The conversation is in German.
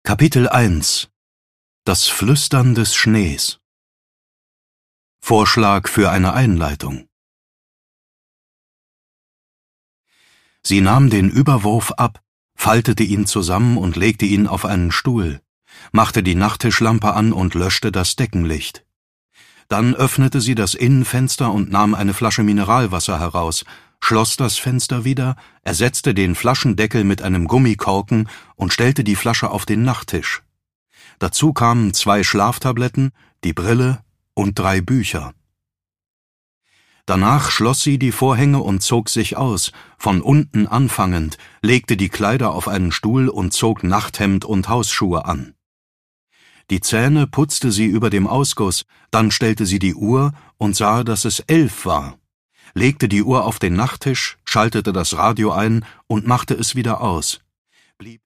Kapitel 1 Das Flüstern des Schnees. Vorschlag für eine Einleitung. Sie nahm den Überwurf ab, faltete ihn zusammen und legte ihn auf einen Stuhl, machte die Nachttischlampe an und löschte das Deckenlicht. Dann öffnete sie das Innenfenster und nahm eine Flasche Mineralwasser heraus, schloss das Fenster wieder, ersetzte den Flaschendeckel mit einem Gummikorken und stellte die Flasche auf den Nachttisch. Dazu kamen 2 Schlaftabletten, die Brille und 3 Bücher. Danach schloss sie die Vorhänge und zog sich aus, von unten anfangend, legte die Kleider auf einen Stuhl und zog Nachthemd und Hausschuhe an. Die Zähne putzte sie über dem Ausguss, dann stellte sie die Uhr und sah, dass es 11 war, legte die Uhr auf den Nachttisch, schaltete das Radio ein und machte es wieder aus, blieb